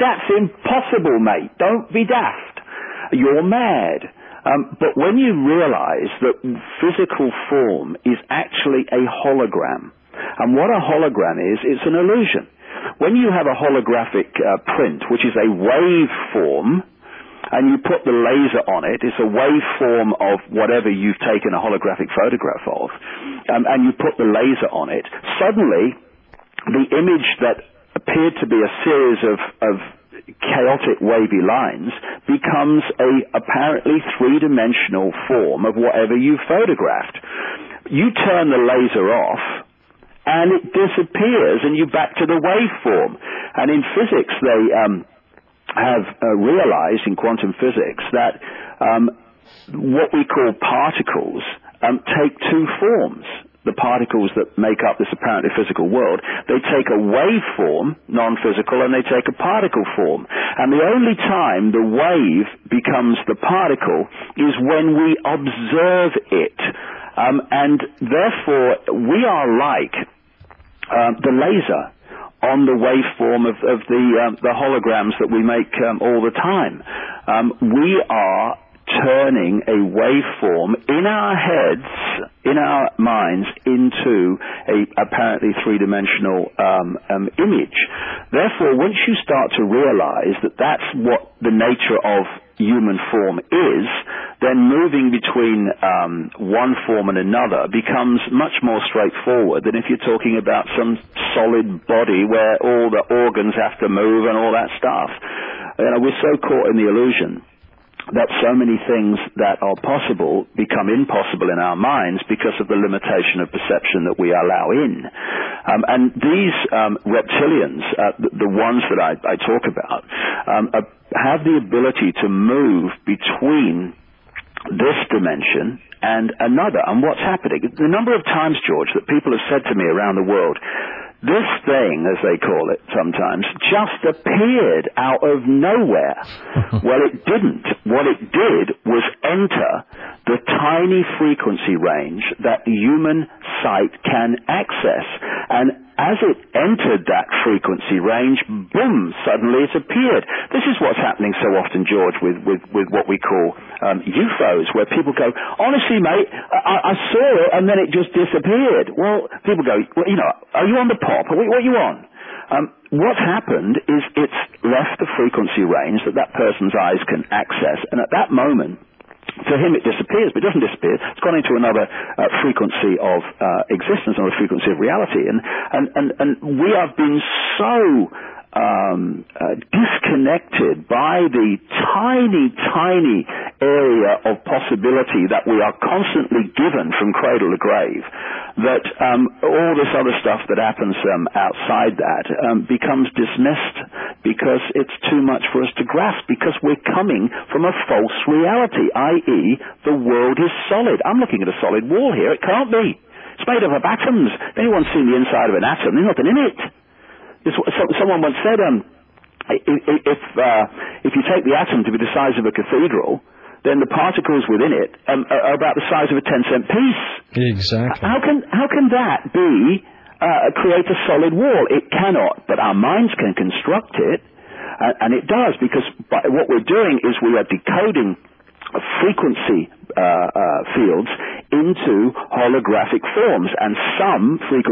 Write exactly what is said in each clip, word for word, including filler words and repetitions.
That's impossible, mate. Don't be daft. You're mad. Um, but when you realize that physical form is actually a hologram, and what a hologram is, it's an illusion. When you have a holographic uh, print, which is a waveform, and you put the laser on it, it's a waveform of whatever you've taken a holographic photograph of, um, and you put the laser on it, suddenly the image that appeared to be a series of, of chaotic wavy lines becomes a apparently three-dimensional form of whatever you photographed. You turn the laser off and it disappears and you're back to the waveform. And in physics they um, have uh, realized, in quantum physics, that um, what we call particles um, take two forms. The particles that make up this apparently physical world, they take a waveform, non-physical, and they take a particle form. And the only time the wave becomes the particle is when we observe it. Um, and therefore, we are like um, the laser on the waveform of, of the, um, the holograms that we make um, all the time. Um, we are turning a waveform in our heads, in our minds, into a apparently three-dimensional um, um, image. Therefore, once you start to realize that that's what the nature of human form is, then moving between um, one form and another becomes much more straightforward than if you're talking about some solid body where all the organs have to move and all that stuff. You know, we're so caught in the illusion that so many things that are possible become impossible in our minds because of the limitation of perception that we allow in. Um, and these um, reptilians, uh, the, the ones that I, I talk about, um, are, have the ability to move between this dimension and another. And what's happening? The number of times, George, that people have said to me around the world, this thing, as they call it sometimes, just appeared out of nowhere. Well, it didn't. What it did was enter the tiny frequency range that the human sight can access. And as it entered that frequency range, boom, suddenly it appeared. This is what's happening so often, George, with, with, with what we call um, U F Os, where people go, honestly, mate, I, I saw it and then it just disappeared. Well, people go, well, you know, are you on the pop? What, what are you on? Um, what's happened is it's left the frequency range that that person's eyes can access, and at that moment, for him it disappears, but it doesn't disappear. It's gone into another uh, frequency of uh, existence, another frequency of reality. And, and, and, and we have been so um, uh, disconnected by the tiny, tiny area of possibility that we are constantly given from cradle to grave, that um, all this other stuff that happens um, outside that um, becomes dismissed because it's too much for us to grasp, because we're coming from a false reality, that is the world is solid. I'm looking at a solid wall here. It can't be. It's made up of atoms. If anyone's seen the inside of an atom, there's nothing in it. This, so, someone once said, um, if, if, uh, if you take the atom to be the size of a cathedral, then the particles within it um, are about the size of a ten-cent piece. Exactly. How can how can that be uh, create a solid wall? It cannot, but our minds can construct it, uh, and it does, because by, what we're doing is we are decoding frequency uh, uh, fields into holographic forms, and some frequency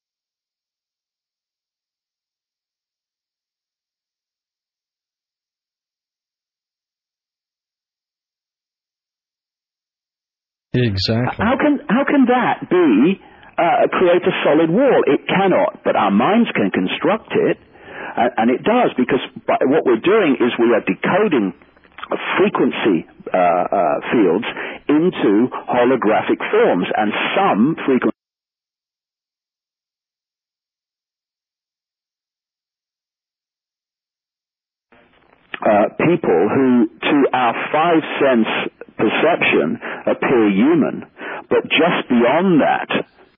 Exactly. How can how can that be uh, create a solid wall? It cannot, but our minds can construct it, and, and it does, because by, what we're doing is we are decoding frequency uh, uh, fields into holographic forms, and some frequency Uh, people who, to our five sense perception, appear human, but just beyond that,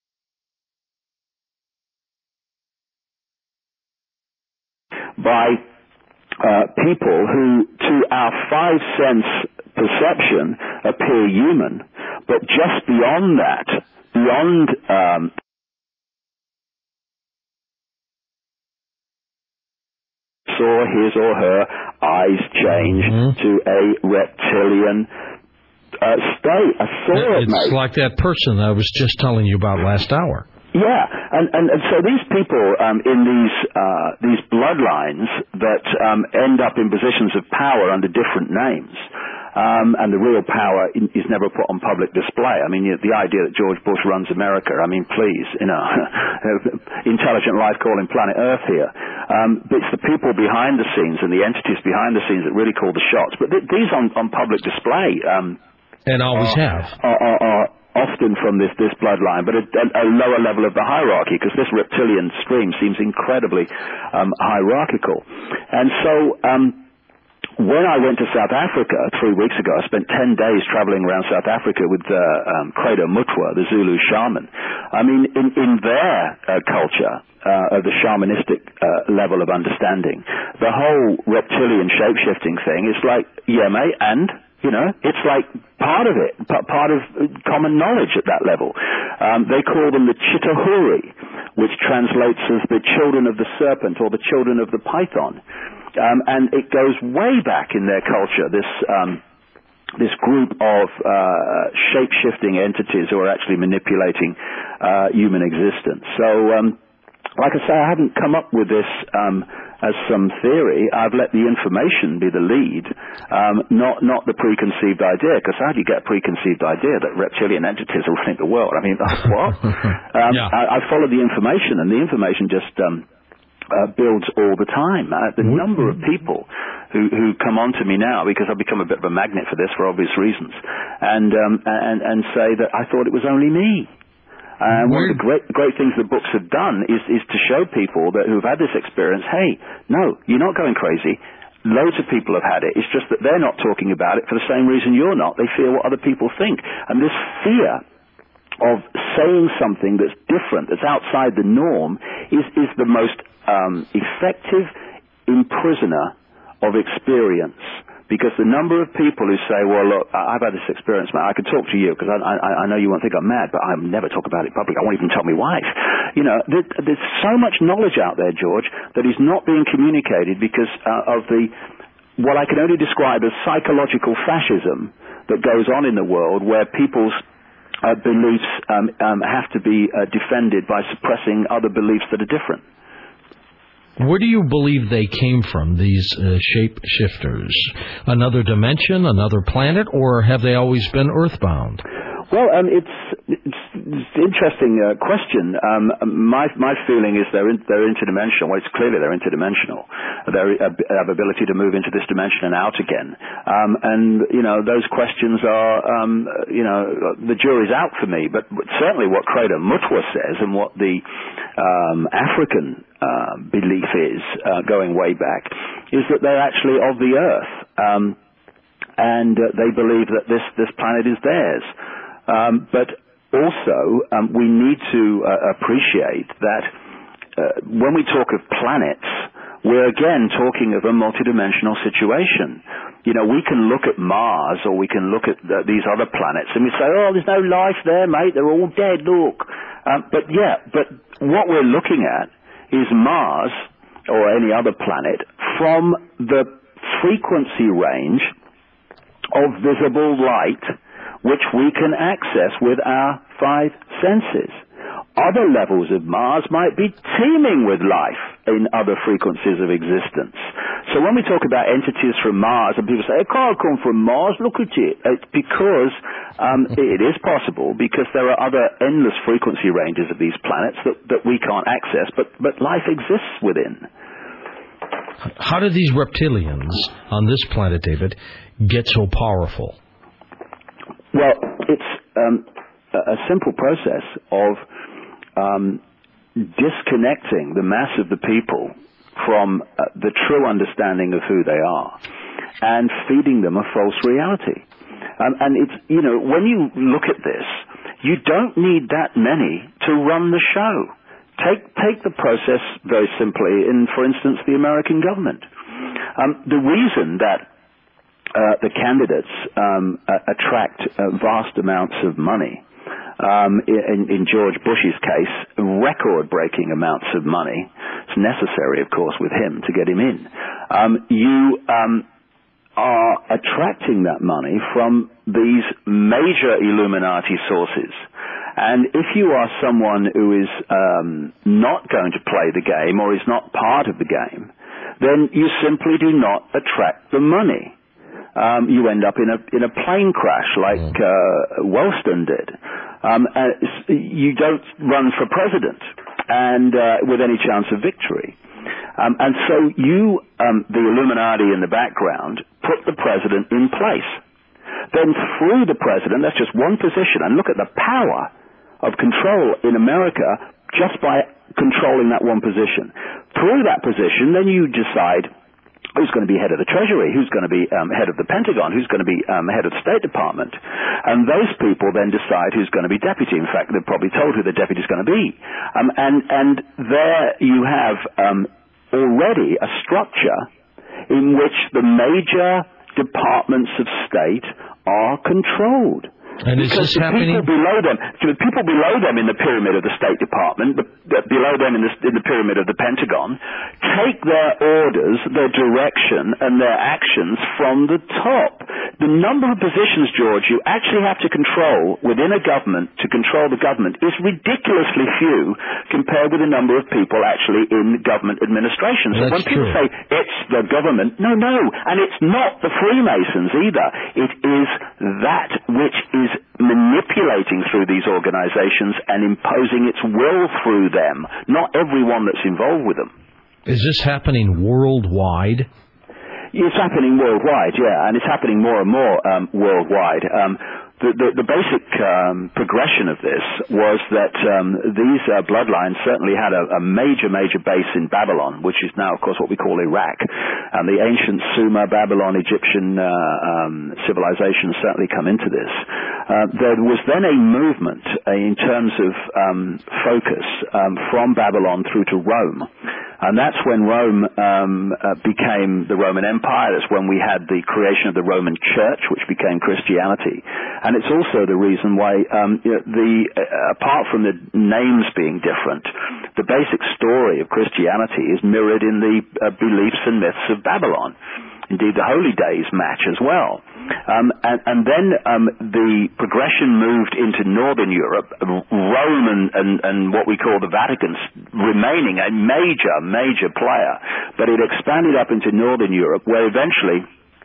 by uh, people who, to our five sense perception, appear human, but just beyond that, beyond um, saw his or her eyes change mm-hmm. to a reptilian uh, state. I saw it, It's mate. like that person I was just telling you about last hour. Yeah, and, and, and so these people um, in these uh, these bloodlines that um, end up in positions of power under different names, um, and the real power in, is never put on public display. I mean, you, the idea that George Bush runs America, I mean, please, you know, intelligent life calling planet Earth here. Um, but it's the people behind the scenes and the entities behind the scenes that really call the shots. But th- these on, on public display... Um, and always are, have. Are, are, are often from this, this bloodline, but a, a lower level of the hierarchy, because this reptilian stream seems incredibly um, hierarchical. And so um, when I went to South Africa three weeks ago, I spent ten days traveling around South Africa with uh, um, Credo Mutwa, the Zulu shaman. I mean, in, in their uh, culture, uh, of the shamanistic uh, level of understanding, the whole reptilian shape-shifting thing is like, yeah, mate, and... You know, it's like part of it, part of common knowledge at that level. Um, they call them the Chitahuri, which translates as the children of the serpent or the children of the python. Um, and it goes way back in their culture, this um, this group of uh, shape-shifting entities who are actually manipulating uh, human existence. So, um, like I say, I haven't come up with this um, as some theory. I've let the information be the lead, um, not not the preconceived idea, because how do you get a preconceived idea that reptilian entities are running the world? I mean, what? um, yeah. I, I follow the information, and the information just um, uh, builds all the time. Uh, the mm-hmm. number of people who, who come on to me now, because I've become a bit of a magnet for this for obvious reasons, and um, and, and say that I thought it was only me. And uh, one of the great great things the books have done is, is to show people that who've had this experience, hey, no, you're not going crazy. Loads of people have had it. It's just that they're not talking about it for the same reason you're not. They fear what other people think. And this fear of saying something that's different, that's outside the norm, is, is the most um, effective imprisoner of experience. Because the number of people who say, well, look, I've had this experience, man. I could talk to you because I, I, I know you won't think I'm mad, but I'll never talk about it publicly. I won't even tell my wife. You know, there, there's so much knowledge out there, George, that is not being communicated because uh, of the, what I can only describe as psychological fascism that goes on in the world, where people's uh, beliefs um, um, have to be uh, defended by suppressing other beliefs that are different. Where do you believe they came from, these uh, shape-shifters? Another dimension, another planet, or have they always been earthbound? Well, um, it's, it's, it's an interesting uh, question. Um, my my feeling is they're in, they're interdimensional. Well, it's clearly they're interdimensional. They uh, have ability to move into this dimension and out again. Um, and you know, those questions are, um, you know, the jury's out for me. But certainly, what Credo Mutwa says and what the um, African uh, belief is, uh, going way back, is that they're actually of the Earth, um, and uh, they believe that this this planet is theirs. Um, but also, um, we need to uh, appreciate that uh, when we talk of planets, we're again talking of a multidimensional situation. You know, we can look at Mars or we can look at uh, these other planets and we say, oh, there's no life there, mate, they're all dead, look. Um, but yeah, but what we're looking at is Mars or any other planet from the frequency range of visible light which we can access with our five senses. Other levels of Mars might be teeming with life in other frequencies of existence. So when we talk about entities from Mars, and people say, it can't come from Mars, look at it. It's because um, it is possible, because there are other endless frequency ranges of these planets that, that we can't access, but, but life exists within. How do these reptilians on this planet, David, get so powerful? Well, it's um, a simple process of um, disconnecting the mass of the people from uh, the true understanding of who they are and feeding them a false reality. Um, and it's, you know, when you look at this, you don't need that many to run the show. Take, take the process very simply in, for instance, the American government. Um, the reason that Uh, the candidates um, uh, attract uh, vast amounts of money. Um, in, in George Bush's case, record-breaking amounts of money. it's necessary, of course, with him to get him in. Um, you um, are attracting that money from these major Illuminati sources. And if you are someone who is um, not going to play the game or is not part of the game, then you simply do not attract the money. Um, you end up in a in a plane crash like uh, Wellston did. Um, and you don't run for president and uh, with any chance of victory. Um, and so you, um, the Illuminati in the background, put the president in place. Then through the president, that's just one position, and look at the power of control in America just by controlling that one position. Through that position, then you decide who's going to be head of the Treasury, who's going to be um, head of the Pentagon, who's going to be um, head of the State Department. And those people then decide who's going to be deputy. In fact, they're probably told who the deputy's going to be. Um, and, and there you have um, already a structure in which the major departments of state are controlled. And is because this the happening? People below them, the people below them in the pyramid of the State Department, the, the, below them in the, in the pyramid of the Pentagon, take their orders, their direction, and their actions from the top. The number of positions, George, you actually have to control within a government to control the government is ridiculously few compared with the number of people actually in government administration. So That's when people true. say it's the government, no, no, and it's not the Freemasons either. It is that which is manipulating through these organizations and imposing its will through them, not everyone that's involved with them. Is this happening worldwide? It's happening worldwide, yeah, and it's happening more and more um, worldwide. Um, the, the, the basic um, progression of this was that um, these uh, bloodlines certainly had a, a major, major base in Babylon, which is now, of course, what we call Iraq. And the ancient Sumer, Babylon, Egyptian uh, um, civilizations certainly come into this. Uh, there was then a movement uh, in terms of um, focus um, from Babylon through to Rome. And that's when Rome um, uh, became the Roman Empire. That's when we had the creation of the Roman Church, which became Christianity. And it's also the reason why, um, you know, the uh, apart from the names being different, the basic story of Christianity is mirrored in the uh, beliefs and myths of Babylon. Indeed, the Holy Days match as well. Um, and, and then um, the progression moved into Northern Europe, Rome and, and, and what we call the Vatican remaining a major, major player. But it expanded up into Northern Europe, where eventually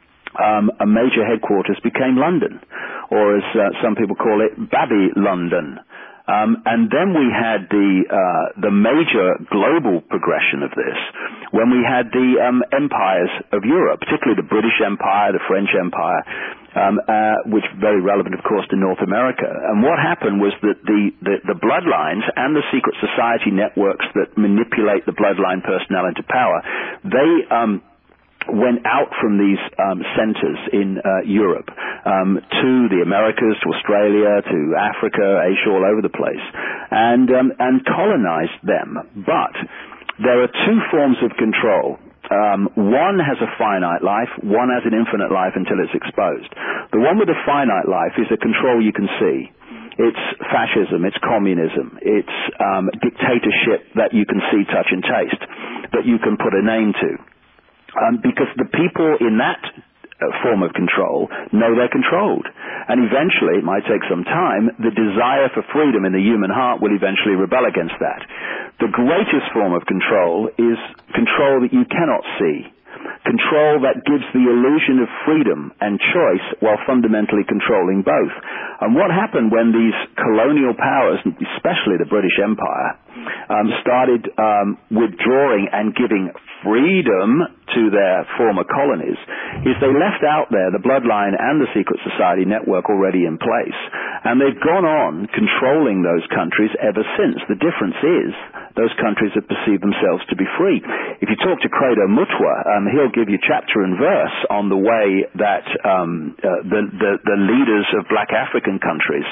um, a major headquarters became London, or as uh, some people call it, Baby-London. Um, and then we had the uh, the major global progression of this when we had the um, empires of Europe, particularly the British Empire, the French Empire, um, uh, which is very relevant, of course, to North America. And what happened was that the, the, the bloodlines and the secret society networks that manipulate the bloodline personnel into power, they um, went out from these um, centers in uh, Europe um, to the Americas, to Australia, to Africa, Asia, all over the place, and um, and colonized them. But there are two forms of control. Um, one has a finite life, one has an infinite life until it's exposed. The one with a finite life is a control you can see. It's fascism, it's communism, it's um, dictatorship that you can see, touch, and taste, that you can put a name to. Um, because the people in that uh, form of control know they're controlled. And eventually, it might take some time, the desire for freedom in the human heart will eventually rebel against that. The greatest form of control is control that you cannot see. Control that gives the illusion of freedom and choice while fundamentally controlling both. And what happened when these colonial powers, especially the British Empire, um, started um, withdrawing and giving freedom to their former colonies, is they left out there the bloodline and the secret society network already in place. And they've gone on controlling those countries ever since. The difference is those countries have perceived themselves to be free. If you talk to Credo Mutwa, um, he'll give you chapter and verse on the way that um, uh, the, the, the leaders of black African countries,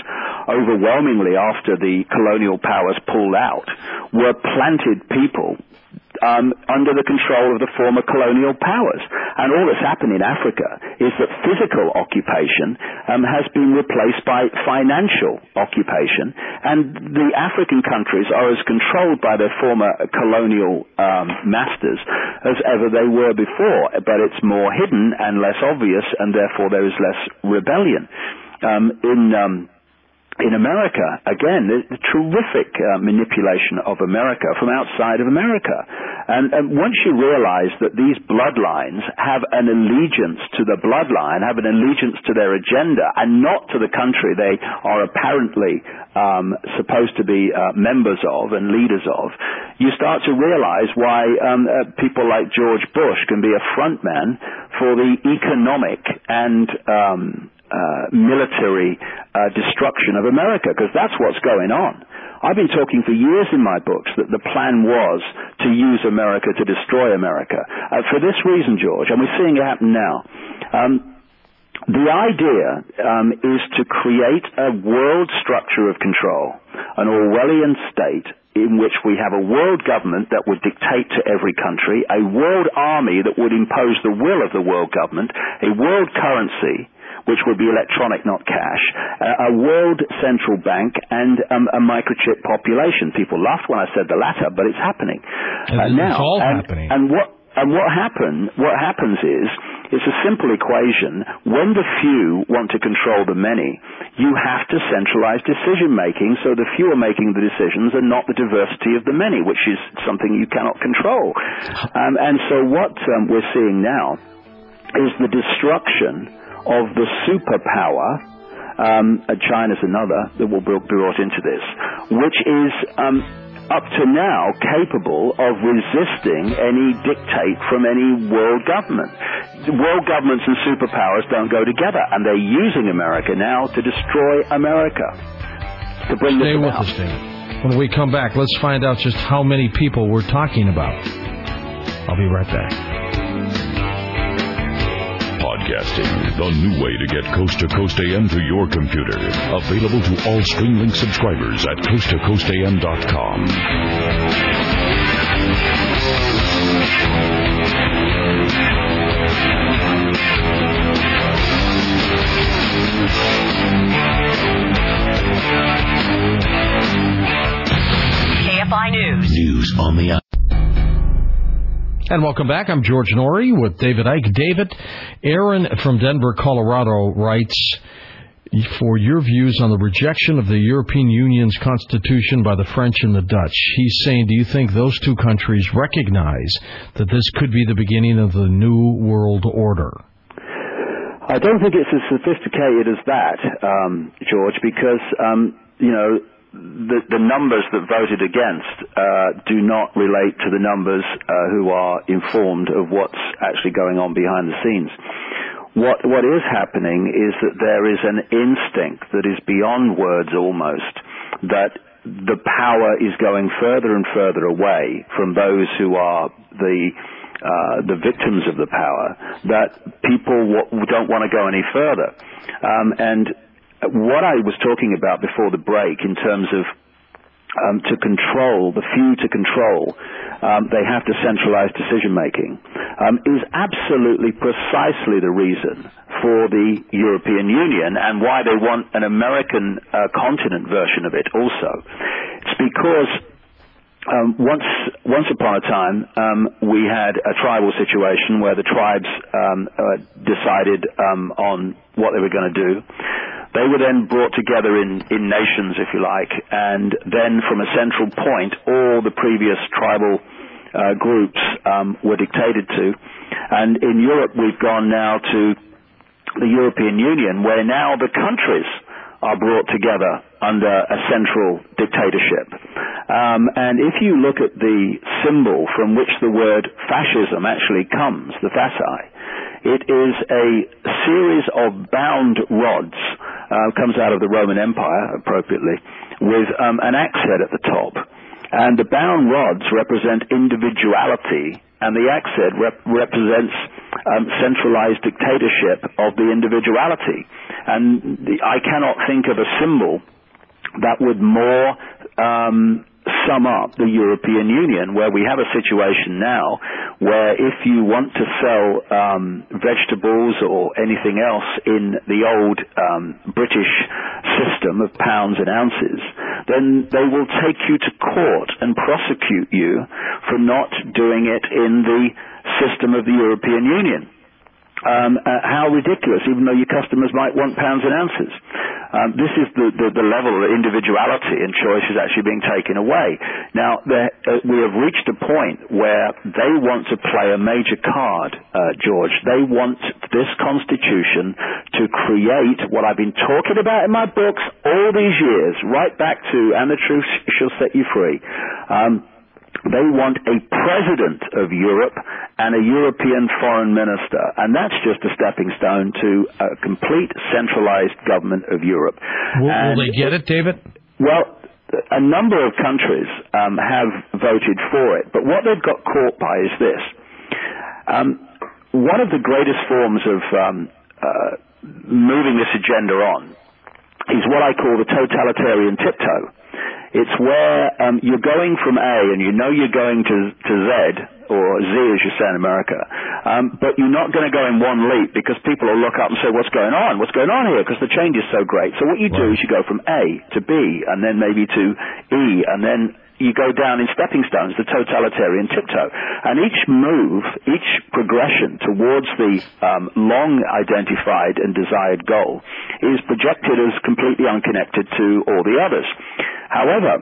overwhelmingly after the colonial powers pulled out, were planted people um, under the control of the former colonial powers. And all that's happened in Africa is that physical occupation um, has been replaced by financial occupation, and the African countries are as controlled by their former colonial um, masters as ever they were before, but it's more hidden and less obvious, and therefore there is less rebellion. Um, in um, In America, again, there's a terrific uh, manipulation of America from outside of America. And, and once you realize that these bloodlines have an allegiance to the bloodline, have an allegiance to their agenda, and not to the country they are apparently um, supposed to be uh, members of and leaders of, you start to realize why um, uh, people like George Bush can be a frontman for the economic and um Uh, military uh, destruction of America, because that's what's going on. I've been talking for years in my books that the plan was to use America to destroy America. Uh, for this reason, George, and we're seeing it happen now, um, the idea um, is to create a world structure of control, an Orwellian state in which we have a world government that would dictate to every country, a world army that would impose the will of the world government, a world currency, which would be electronic, not cash, uh, a world central bank, and um, a microchip population. People laughed when I said the latter, but it's happening. Uh, it's now, all and, happening. And what and what happen? What happens is it's a simple equation. When the few want to control the many, you have to centralize decision making, so the few are making the decisions and not the diversity of the many, which is something you cannot control. Um, and so what um, we're seeing now is the destruction of the superpower, um, China's another that will be brought into this, which is um, up to now capable of resisting any dictate from any world government. World governments and superpowers don't go together, and they're using America now to destroy America. To bring Stay this with about. us, David. When we come back, let's find out just how many people we're talking about. I'll be right back. Podcasting, the new way to get Coast to Coast A M to your computer. Available to all Streamlink subscribers at coast to coast a m dot com. K F I News. News on the And welcome back. I'm George Norrie with David Icke. David, Aaron from Denver, Colorado writes, for your views on the rejection of the European Union's constitution by the French and the Dutch. He's saying, do you think those two countries recognize that this could be the beginning of the new world order? I don't think it's as sophisticated as that, um, George, because, um, you know, The, the numbers that voted against uh, do not relate to the numbers uh, who are informed of what's actually going on behind the scenes. What what is happening is that there is an instinct that is beyond words almost, that the power is going further and further away from those who are the uh, the victims of the power, that people w- don't want to go any further. Um, and what I was talking about before the break in terms of um, to control, the few to control, um, they have to centralize decision-making, um, is absolutely precisely the reason for the European Union and why they want an American uh, continent version of it also. It's because Um, once, once upon a time, um, we had a tribal situation where the tribes um, uh, decided um, on what they were going to do. They were then brought together in, in nations, if you like, and then from a central point, all the previous tribal uh, groups um, were dictated to. And in Europe, we've gone now to the European Union, where now the countries are brought together under a central dictatorship. Um, and if you look at the symbol from which the word fascism actually comes, the fasci, it is a series of bound rods, uh, comes out of the Roman Empire, appropriately, with um, an axe head at the top. And the bound rods represent individuality, and the axe head rep- represents um, centralized dictatorship of the individuality. And the, I cannot think of a symbol that would more um, sum up the European Union, where we have a situation now where if you want to sell um, vegetables or anything else in the old um, British system of pounds and ounces, then they will take you to court and prosecute you for not doing it in the system of the European Union. Um, uh, how ridiculous, even though your customers might want pounds and ounces. Um, this is the, the, the level of individuality and choice is actually being taken away. Now, there, uh, we have reached a point where they want to play a major card, uh, George. They want this Constitution to create what I've been talking about in my books all these years, right back to And the Truth Shall Set You Free. Um, They want a president of Europe and a European foreign minister, and that's just a stepping stone to a complete centralized government of Europe. Will, will they get it, David? Well, a number of countries um, have voted for it, but what they've got caught by is this. Um, one of the greatest forms of um, uh, moving this agenda on is what I call the totalitarian tiptoe. It's where um, you're going from A and you know you're going to, to Z, or Z as you say in America, um, but you're not going to go in one leap because people will look up and say, what's going on? What's going on here? Because the change is so great. So what you do is you go from A to B and then maybe to E and then you go down in stepping stones, the totalitarian tiptoe. And each move, each progression towards the um, long-identified and desired goal is projected as completely unconnected to all the others. However,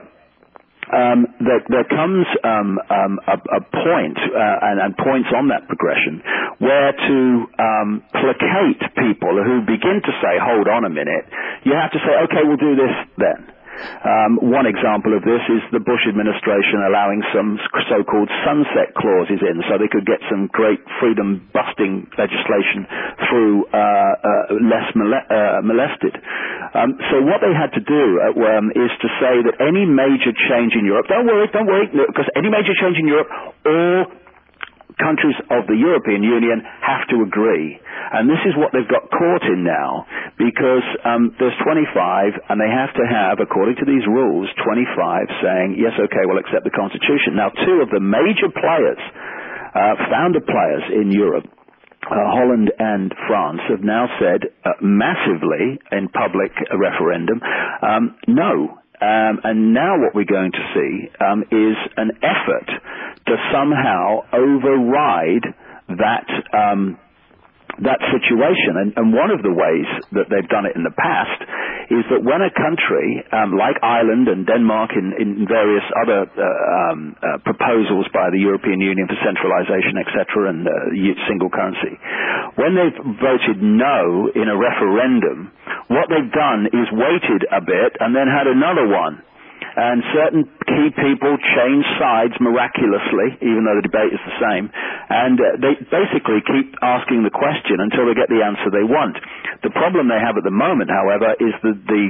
um, there, there comes um, um, a, a point, uh, and, and points on that progression, where to um, placate people who begin to say, hold on a minute, you have to say, okay, we'll do this then. Um, one example of this is the Bush administration allowing some so-called sunset clauses in so they could get some great freedom-busting legislation through uh, uh, less mole- uh, molested. Um, so what they had to do uh, um, is to say that any major change in Europe, don't worry, don't worry, because any major change in Europe, all countries of the European Union have to agree. And this is what they've got caught in now, because um, there's twenty-five, and they have to have, according to these rules, twenty-five saying, yes, okay, we'll accept the Constitution. Now, two of the major players, uh, founder players in Europe, Uh, Holland and France, have now said uh, massively in public uh, referendum, um, no. Um, and now what we're going to see um, is an effort to somehow override that um, that situation. And, and one of the ways that they've done it in the past is that when a country um, like Ireland and Denmark in, in various other uh, um, uh, proposals by the European Union for centralization, et cetera, and uh, single currency, when they've voted no in a referendum, what they've done is waited a bit and then had another one. And certain key people change sides miraculously, even though the debate is the same. And uh, they basically keep asking the question until they get the answer they want. The problem they have at the moment, however, is that the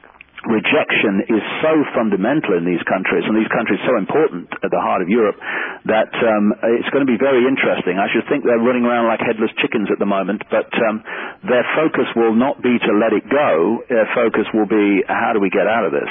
rejection is so fundamental in these countries, and these countries so important at the heart of Europe, that um, it's going to be very interesting. I should think they're running around like headless chickens at the moment, but um, their focus will not be to let it go. Their focus will be, how do we get out of this?